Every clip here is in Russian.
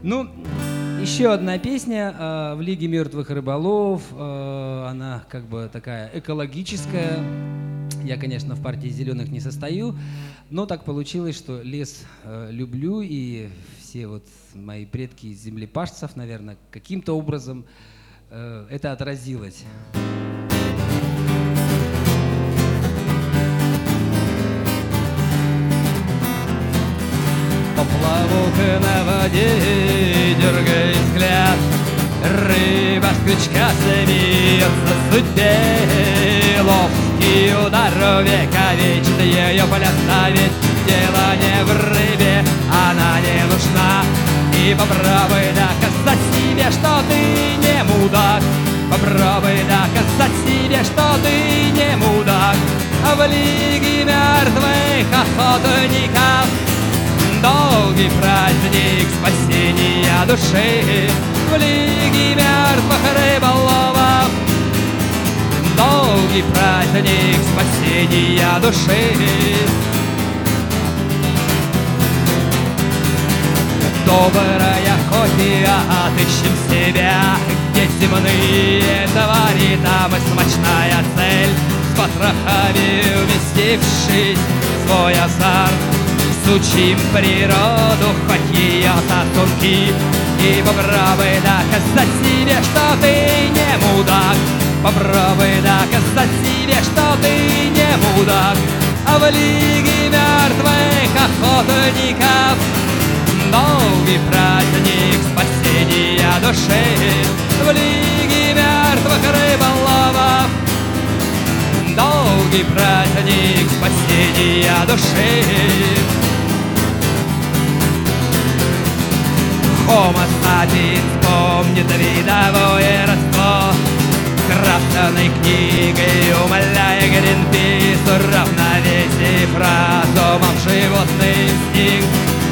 Ну, еще одна песня в Лиге мертвых рыболов. Она как бы такая экологическая. Я, конечно, в партии зеленых не состою, но так получилось, что лес люблю, и все вот мои предки из землепашцев, наверное, каким-то образом это отразилось. Поплавок на воде, дергай взгляд, рыба с крючка смеется судьбе. Ловкий удар вековечный, ее пляса, ведь дело не в рыбе, она не нужна. И попробуй доказать себе, что ты не мудак. Попробуй доказать себе, что ты не мудак. А в Лиге мертвых охотников долгий праздник спасения души. В Лиге мертвых рыболовов долгий праздник спасения души. Добрая охотия, отыщем себя, где земные твари, там и смачная цель. С потрохами вместившись в свой азарт, сучим природу, хоть ее сосунки. И попробуй доказать себе, что ты не мудак. Попробуй доказать себе, что ты не мудак. А в Лиге мертвых охотников долгий праздник спасения души. В Лиге мертвых рыболовов долгий праздник спасения души. Homo sapiens помнит видовое родство, красной книгой умоляя Гринпис равновесие разумом животный инстинкт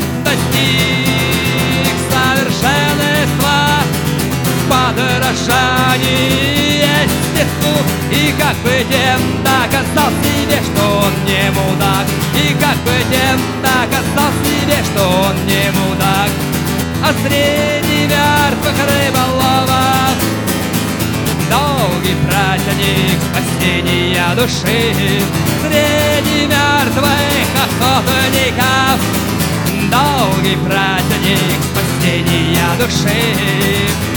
достиг совершенства в подражании естеству. И как бы тем доказал себе, что он не мудак. И как бы тем доказал себе, что он не мудак. А среди мертвых рыболовов долгий праздник спасения души. Среди мертвых охотников долгий праздник спасения души.